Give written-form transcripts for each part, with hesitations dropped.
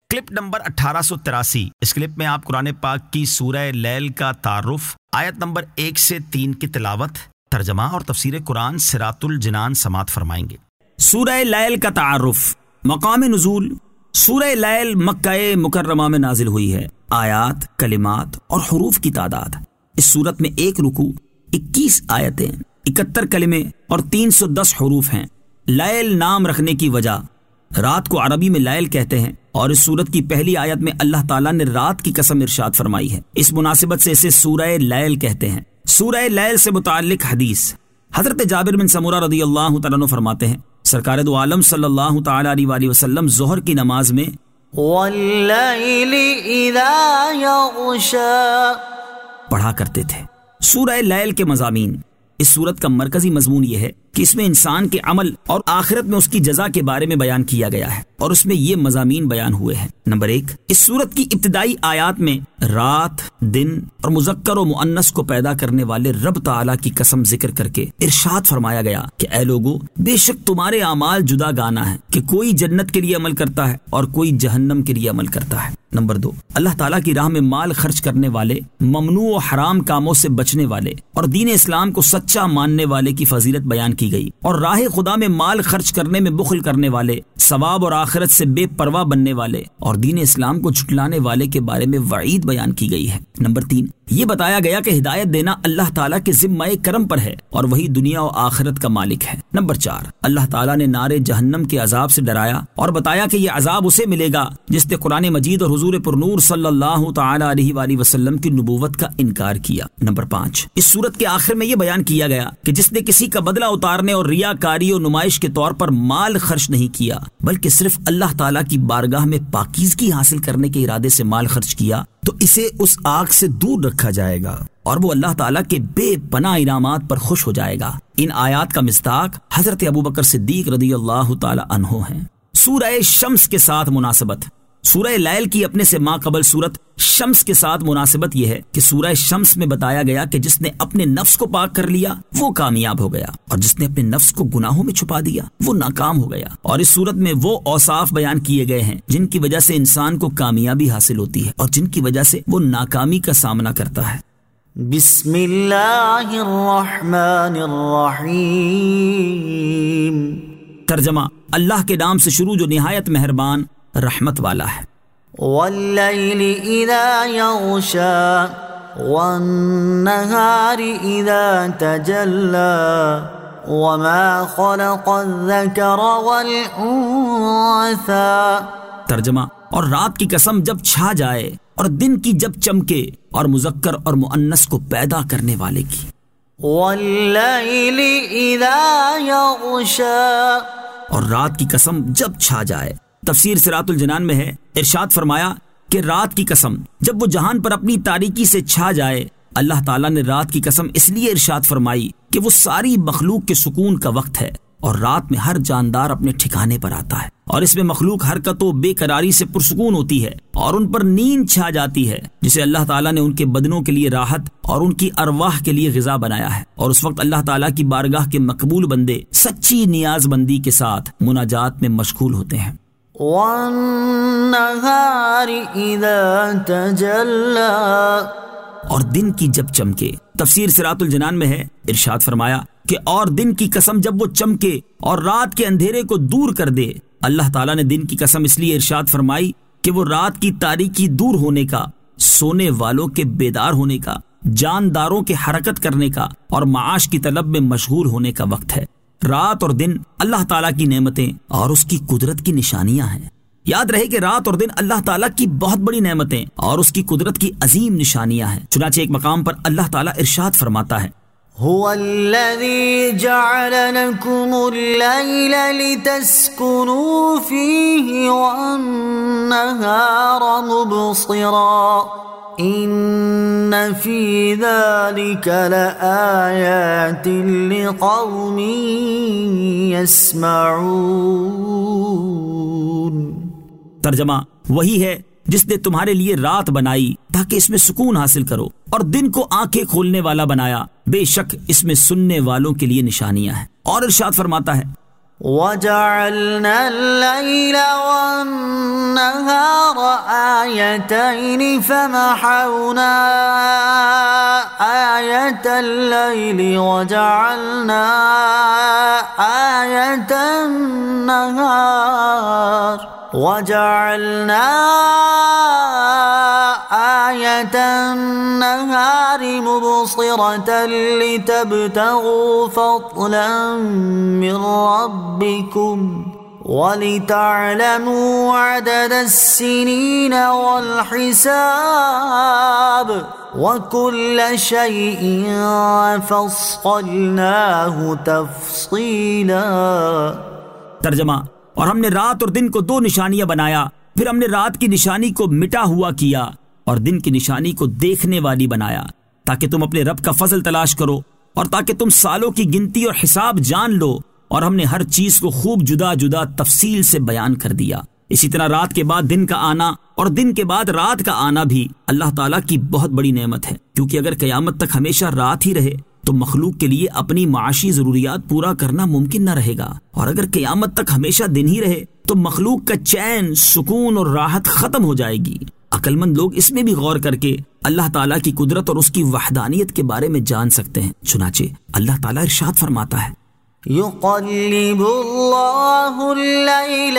Clip number 1883۔ اس clip میں آپ قرآن پاک کی سورہ لیل کا تعارف، آیت نمبر 1 سے 3 کی تلاوت، ترجمہ اور تفسیر قرآن صراط الجنان سماعت فرمائیں گے۔ سورہ لیل کا تعارف۔ مقام نزول: سورہ لیل مکہ مکرمہ میں نازل ہوئی ہے۔ آیات، کلمات اور حروف کی تعداد: اس صورت میں 1 رکوع، 21 آیتیں، 71 کلمے اور 310 حروف ہیں۔ لیل نام رکھنے کی وجہ: رات کو عربی میں لیل کہتے ہیں اور اس سورت کی پہلی آیت میں اللہ تعالیٰ نے رات کی قسم ارشاد فرمائی ہے، اس مناسبت سے اسے سورہ لیل کہتے ہیں۔ سورہ لیل سے متعلق حدیث: حضرت جابر بن سمورہ رضی اللہ تعالیٰ عنہ فرماتے ہیں، سرکار دو عالم صلی اللہ تعالیٰ علیہ وآلہ وسلم ظہر کی نماز میں وَاللَّيْلِ إِذَا يَغْشَى پڑھا کرتے تھے۔ سورہ لیل کے مضامین: اس سورت کا مرکزی مضمون یہ ہے کہ اس میں انسان کے عمل اور آخرت میں اس کی جزا کے بارے میں بیان کیا گیا ہے، اور اس میں یہ مضامین بیان ہوئے ہیں۔ نمبر 1، اس سورت کی ابتدائی آیات میں رات، دن اور مذکر و مؤنث کو پیدا کرنے والے رب تعالیٰ کی قسم ذکر کر کے ارشاد فرمایا گیا کہ اے لوگو، بے شک تمہارے اعمال جدا گانا ہے کہ کوئی جنت کے لیے عمل کرتا ہے اور کوئی جہنم کے لیے عمل کرتا ہے۔ نمبر 2، اللہ تعالیٰ کی راہ میں مال خرچ کرنے والے، ممنوع و حرام کاموں سے بچنے والے اور دین اسلام کو سچا ماننے والے کی فضیلت بیان کی گئی، اور راہ خدا میں مال خرچ کرنے میں بخل کرنے والے، ثواب اور آخرت سے بے پرواہ بننے والے اور دین اسلام کو جھٹلانے والے کے بارے میں وعید بیان کی گئی ہے۔ نمبر 3، یہ بتایا گیا کہ ہدایت دینا اللہ تعالیٰ کے ذمہ کرم پر ہے اور وہی دنیا و آخرت کا مالک ہے۔ نمبر 4، اللہ تعالیٰ نے نار جہنم کے عذاب سے ڈرایا اور بتایا کہ یہ عذاب اسے ملے گا جس نے قرآن مجید اور حضور پرنور صلی اللہ تعالیٰ علیہ وآلہ وسلم کی نبوت کا انکار کیا۔ نمبر 5، اس سورت کے آخر میں یہ بیان کیا گیا کہ جس نے کسی کا بدلہ اتارنے اور ریاکاری اور نمائش کے طور پر مال خرچ نہیں کیا بلکہ صرف اللہ تعالیٰ کی بارگاہ میں پاکیزگی حاصل کرنے کے ارادے سے مال خرچ کیا تو اسے اس آگ سے دور رکھا جائے گا اور وہ اللہ تعالیٰ کے بے پناہ انعامات پر خوش ہو جائے گا۔ ان آیات کا مصداق حضرت ابوبکر صدیق رضی اللہ تعالی عنہ ہیں۔ سورہ شمس کے ساتھ مناسبت: سورہ لیل کی اپنے سے ماں قبل سورت شمس کے ساتھ مناسبت یہ ہے کہ سورہ شمس میں بتایا گیا کہ جس نے اپنے نفس کو پاک کر لیا وہ کامیاب ہو گیا، اور جس نے اپنے نفس کو گناہوں میں چھپا دیا وہ ناکام ہو گیا۔ اور اس سورت میں وہ اوصاف بیان کیے گئے ہیں جن کی وجہ سے انسان کو کامیابی حاصل ہوتی ہے اور جن کی وجہ سے وہ ناکامی کا سامنا کرتا ہے۔ بسم اللہ الرحمن الرحیم۔ ترجمہ: اللہ کے نام سے شروع جو نہایت مہربان رحمت والا ہے۔ واللیل اذا یغشی والنہار اذا تجلی وما خلق الذکر والانثی۔ ترجمہ: اور رات کی قسم جب چھا جائے اور دن کی جب چمکے اور مذکر اور مؤنث کو پیدا کرنے والے کی۔ واللیل اذا یغشی، اور رات کی قسم جب چھا جائے۔ تفسیر صراط الجنان میں ہے، ارشاد فرمایا کہ رات کی قسم جب وہ جہان پر اپنی تاریکی سے چھا جائے۔ اللہ تعالیٰ نے رات کی قسم اس لیے ارشاد فرمائی کہ وہ ساری مخلوق کے سکون کا وقت ہے اور رات میں ہر جاندار اپنے ٹھکانے پر آتا ہے، اور اس میں مخلوق حرکت و بے قراری سے پرسکون ہوتی ہے اور ان پر نیند چھا جاتی ہے، جسے اللہ تعالیٰ نے ان کے بدنوں کے لیے راحت اور ان کی ارواح کے لیے غذا بنایا ہے، اور اس وقت اللہ تعالیٰ کی بارگاہ کے مقبول بندے سچی نیاز بندی کے ساتھ مناجات میں مشغول ہوتے ہیں۔ والنہار اذا تجلی، اور دن کی جب چمکے۔ تفسیر صراط الجنان میں ہے، ارشاد فرمایا کہ اور دن کی قسم جب وہ چمکے اور رات کے اندھیرے کو دور کر دے۔ اللہ تعالیٰ نے دن کی قسم اس لیے ارشاد فرمائی کہ وہ رات کی تاریکی دور ہونے کا، سونے والوں کے بیدار ہونے کا، جانداروں کے حرکت کرنے کا اور معاش کی طلب میں مشغول ہونے کا وقت ہے۔ رات اور دن اللہ تعالیٰ کی نعمتیں اور اس کی قدرت کی نشانیاں ہیں۔ یاد رہے کہ رات اور دن اللہ تعالیٰ کی بہت بڑی نعمتیں اور اس کی قدرت کی عظیم نشانیاں ہیں۔ چنانچہ ایک مقام پر اللہ تعالیٰ ارشاد فرماتا ہے، هو الذي جعل لكم الليل لتسكنوا فيه والنهار مبصرا ان في ذلك لآيات لقوم يسمعون۔ ترجمہ: وہی ہے جس نے تمہارے لیے رات بنائی تاکہ اس میں سکون حاصل کرو اور دن کو آنکھیں کھولنے والا بنایا، بے شک اس میں سننے والوں کے لیے نشانیاں ہیں۔ اور ارشاد فرماتا ہے، وجعلنا الليل والنهار آيتين فمحونا آية الليل وجعلنا آية النهار آية النهار مبصرة لتبتغوا فضلا من ربكم ولتعلموا عدد السنين والحساب وكل شيء فصلناه تفصيلا. ترجمہ: اور ہم نے رات اور دن کو دو نشانیاں بنایا، پھر ہم نے رات کی نشانی کو مٹا ہوا کیا اور دن کی نشانی کو دیکھنے والی بنایا، تاکہ تم اپنے رب کا فضل تلاش کرو اور تاکہ تم سالوں کی گنتی اور حساب جان لو، اور ہم نے ہر چیز کو خوب جدا جدا تفصیل سے بیان کر دیا. اسی طرح رات کے بعد دن کا آنا اور دن کے بعد رات کا آنا بھی اللہ تعالیٰ کی بہت بڑی نعمت ہے، کیونکہ اگر قیامت تک ہمیشہ رات ہی رہے تو مخلوق کے لیے اپنی معاشی ضروریات پورا کرنا ممکن نہ رہے گا، اور اگر قیامت تک ہمیشہ دن ہی رہے تو مخلوق کا چین، سکون اور راحت ختم ہو جائے گی. عقل مند لوگ اس میں بھی غور کر کے اللہ تعالیٰ کی قدرت اور اس کی وحدانیت کے بارے میں جان سکتے ہیں. چنانچہ اللہ تعالیٰ ارشاد فرماتا ہے: يقلب الله الليل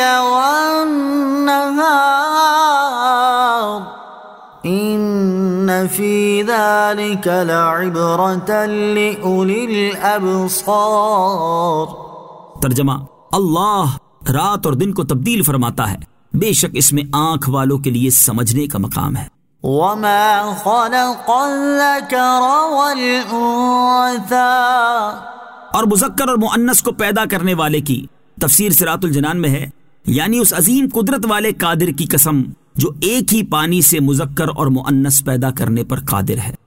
والنهار إن في ذلك لعبرة لأولي الأبصار. ترجمہ: اللہ رات اور دن کو تبدیل فرماتا ہے، بے شک اس میں آنکھ والوں کے لیے سمجھنے کا مقام ہے. وما خلق الذكر والأنثى. اور مذکر اور مؤنث کو پیدا کرنے والے کی تفسیر صراط الجنان میں ہے، یعنی اس عظیم قدرت والے قادر کی قسم جو ایک ہی پانی سے مذکر اور مؤنث پیدا کرنے پر قادر ہے.